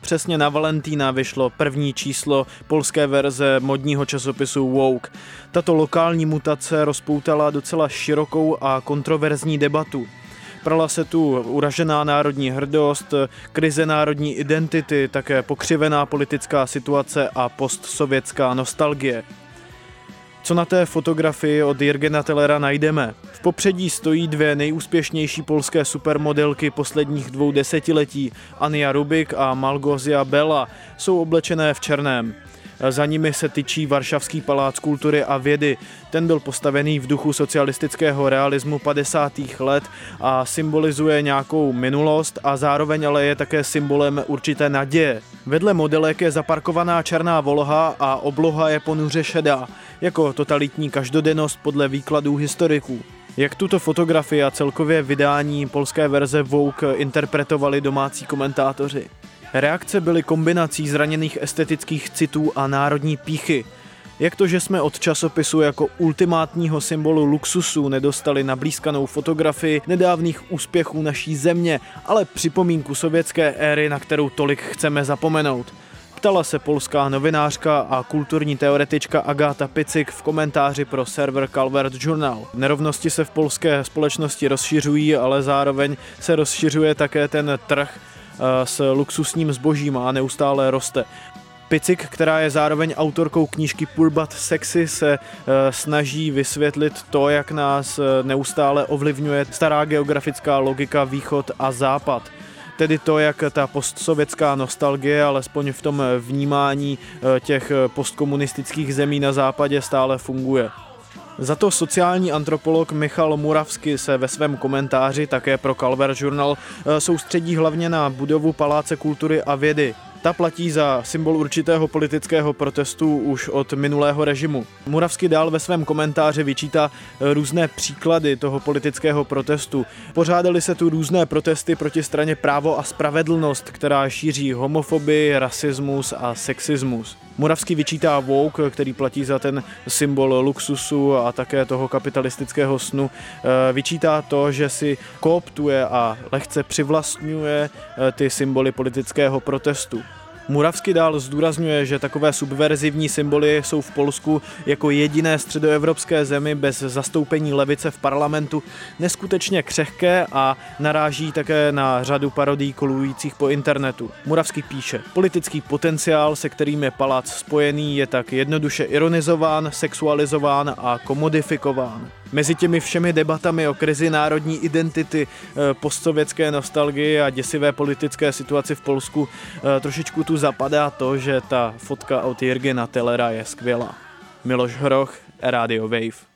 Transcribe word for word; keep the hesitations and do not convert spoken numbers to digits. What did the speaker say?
přesně na Valentína vyšlo první číslo polské verze modního časopisu Vogue. Tato lokální mutace rozpoutala docela širokou a kontroverzní debatu. Prala se tu uražená národní hrdost, krize národní identity, také pokřivená politická situace a postsovětská nostalgie. Co na té fotografii od Jürgena Tellera najdeme? V popředí stojí dvě nejúspěšnější polské supermodelky posledních dvou desetiletí, Anja Rubik a Malgosia Bela, jsou oblečené v černém. Za nimi se tyčí Varšavský palác kultury a vědy. Ten byl postavený v duchu socialistického realismu padesátých let a symbolizuje nějakou minulost a zároveň ale je také symbolem určité naděje. Vedle modelek je zaparkovaná černá Volha a obloha je ponuře šedá, jako totalitní každodennost podle výkladů historiků. Jak tuto fotografii a celkově vydání polské verze Vogue interpretovali domácí komentátoři? Reakce byly kombinací zraněných estetických citů a národní pýchy. Jak to, že jsme od časopisu jako ultimátního symbolu luxusu nedostali nablízkanou fotografii nedávných úspěchů naší země, ale připomínku sovětské éry, na kterou tolik chceme zapomenout? Ptala se polská novinářka a kulturní teoretička Agata Picik v komentáři pro server Calvert Journal. Nerovnosti se v polské společnosti rozšiřují, ale zároveň se rozšiřuje také ten trh s luxusním zbožím a neustále roste. Picik, která je zároveň autorkou knížky Poor But Sexy, se snaží vysvětlit to, jak nás neustále ovlivňuje stará geografická logika východ a západ. Tedy to, jak ta postsovětská nostalgie, alespoň v tom vnímání těch postkomunistických zemí na západě, stále funguje. Za to sociální antropolog Michal Muravsky se ve svém komentáři také pro Calvert Journal soustředí hlavně na budovu Paláce kultury a vědy. Ta platí za symbol určitého politického protestu už od minulého režimu. Muravsky dál ve svém komentáři vyčítá různé příklady toho politického protestu. Pořádaly se tu různé protesty proti straně Právo a spravedlnost, která šíří homofobii, rasismus a sexismus. Muravsky vyčítá Vogue, který platí za ten symbol luxusu a také toho kapitalistického snu, vyčítá to, že si kooptuje a lehce přivlastňuje ty symboly politického protestu. Muravsky dál zdůrazňuje, že takové subverzivní symboly jsou v Polsku jako jediné středoevropské zemi bez zastoupení levice v parlamentu neskutečně křehké a naráží také na řadu parodií kolujících po internetu. Muravsky píše: politický potenciál, se kterým je palác spojený, je tak jednoduše ironizován, sexualizován a komodifikován. Mezi těmi všemi debatami o krizi národní identity, postsovětské nostalgii a děsivé politické situaci v Polsku trošičku tu zapadá to, že ta fotka od Jürgena Tellera je skvělá. Miloš Hroch, Radio Wave.